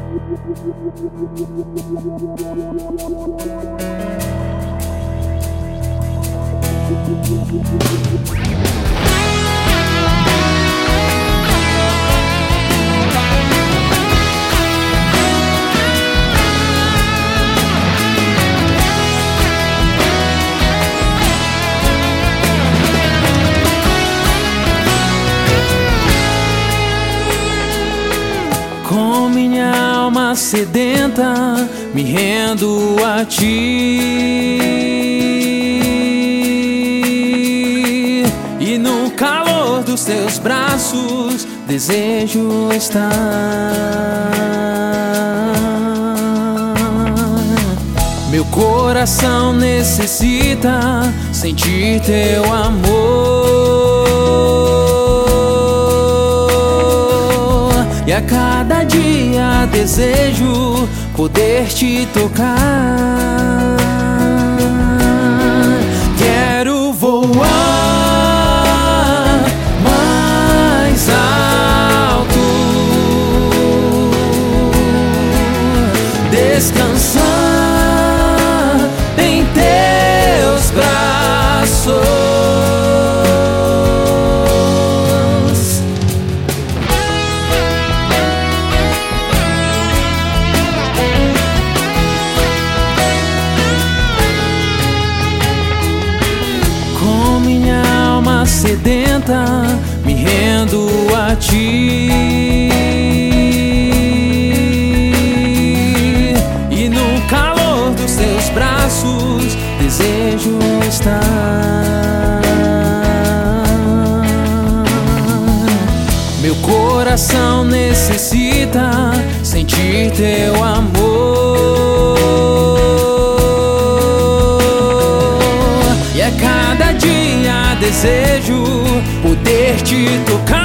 Com minha alma sedenta, me rendo a ti, e no calor dos teus braços desejo estar. Meu coração necessita sentir teu amor, e a cada dia desejo poder te tocar. Quero voar mais alto, descansar em teus braços. Sedenta, me rendo a ti, e no calor dos teus braços desejo estar. Meu coração necessita sentir teu amor, e a cada dia desejo poder te tocar.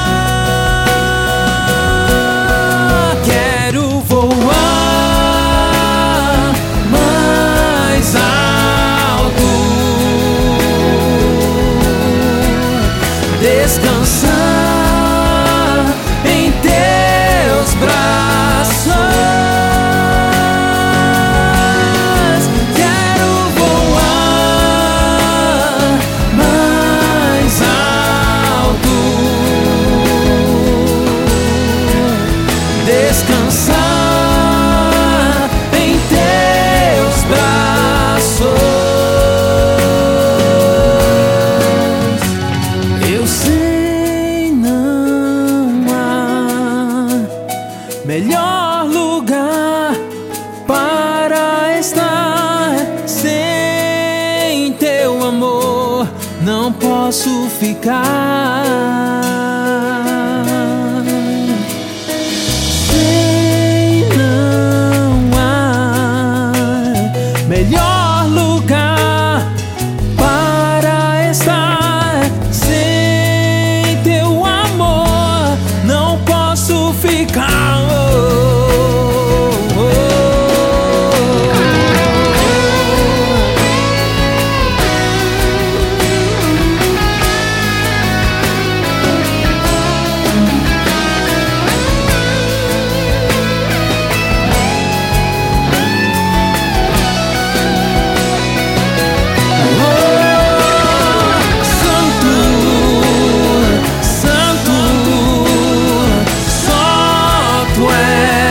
Quero voar mais alto, descansar em teus braços. Descansar em teus braços. Eu sei, não há melhor lugar para estar. Sem teu amor não posso ficar. Melhor lugar para estar. Sem teu amor não posso ficar. Santo, só tu és.